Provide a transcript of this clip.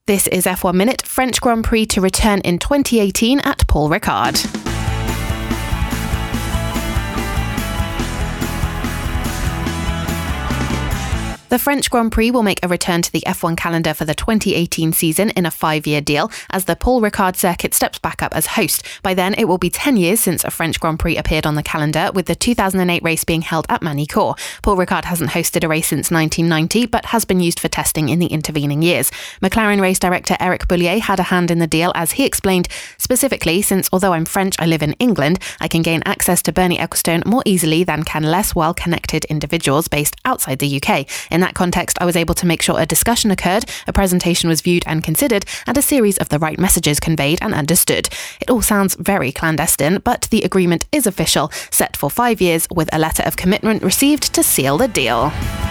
This is F1 Minute, French Grand Prix to return in 2018 at Paul Ricard. The French Grand Prix will make a return to the F1 calendar for the 2018 season in a 5-year deal as the Paul Ricard circuit steps back up as host. By then, it will be 10 years since a French Grand Prix appeared on the calendar, with the 2008 race being held at Magny-Cours. Paul Ricard hasn't hosted a race since 1990, but has been used for testing in the intervening years. McLaren race director Eric Boullier had a hand in the deal as he explained, specifically, since although I'm French, I live in England, I can gain access to Bernie Ecclestone more easily than can less well-connected individuals based outside the UK. In that context, I was able to make sure a discussion occurred, a presentation was viewed and considered, and a series of the right messages conveyed and understood. It all sounds very clandestine, but the agreement is official, set for 5 years, with a letter of commitment received to seal the deal.